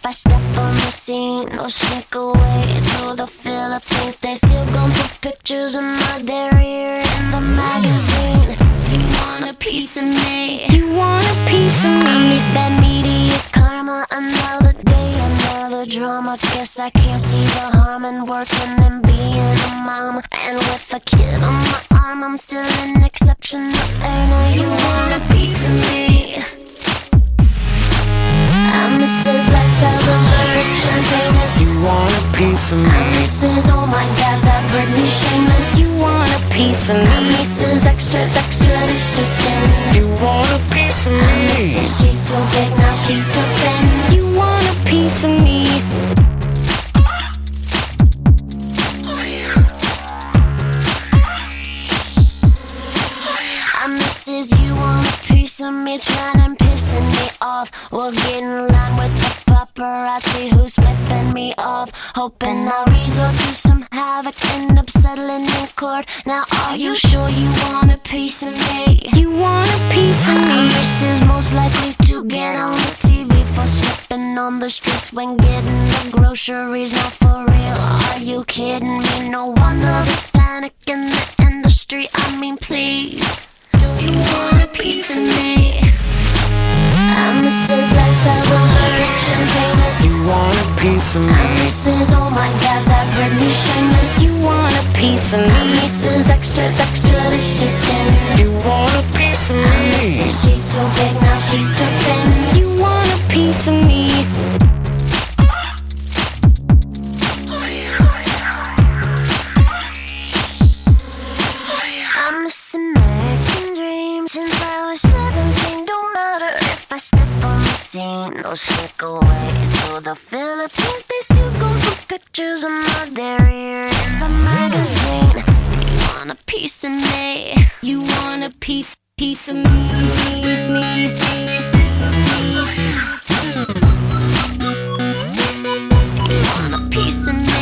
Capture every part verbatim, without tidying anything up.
I step on the scene, no sneak away to the Philippines. They still gon' put pictures of my derriere in the magazine. You want a piece of me? You want a piece of me? I'm this bad media karma. Another day, another drama. Guess I can't see the harm in working and being a mom. And with a kid on my arm, I'm still an exceptional earner. You want a piece of me? I'm Missus Lifestyle, the rich and famous. You want a piece of me? I'm Missus Oh my God, that Britney shameless. You want a piece of me? I'm Missus Extra, extra, it's just in. You want a piece of I'm me? Missus She's too big, now she's too thin. You want a piece of me? I'm Missus You want a piece of me? Trying and pissing me off. We'll get in line with the paparazzi who's flipping me off. Hoping I'll resort to some havoc, end up settling in court. Now are you sure you want a piece of me? You want a piece of me? Missus Most likely to get on the T V for slipping on the streets when getting the groceries. Not for real, are you kidding me? No wonder there's panic in the industry. I mean please, do you want a piece of me? I'm Missus Lifestyle, the rich and famous. You want a piece of I'm me? Missus Oh my God, that Britney shameless. You want a piece of me? I'm Missus Extra, extra, it's just in. You want a piece of I'm me? Missus She's too big, now she's too thin. You want a piece of me? I'm missing American dreams since I was seventeen. Don't matter if I step on the scene, no sneak away to the Philippines. They still gon' put pictures of my derriere in the magazine. You want a piece of me? You want a piece, piece of me? me, me. You want a piece of me?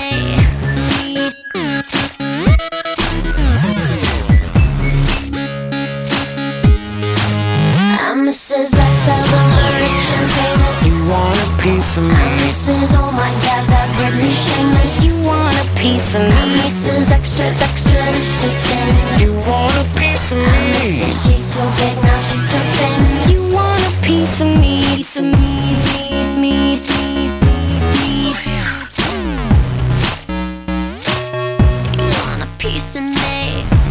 I'm Missus Lifestyle, the rich and famous. You want a piece of I'm me? Missus Oh my God, that Britney shameless. You want a piece of me? I'm Missus Extra, extra, it's just in. You want a piece of I'm me? Missus She's too big, now she's too thin. You want a piece of me? Piece of me, me, me, me. You want a piece of me?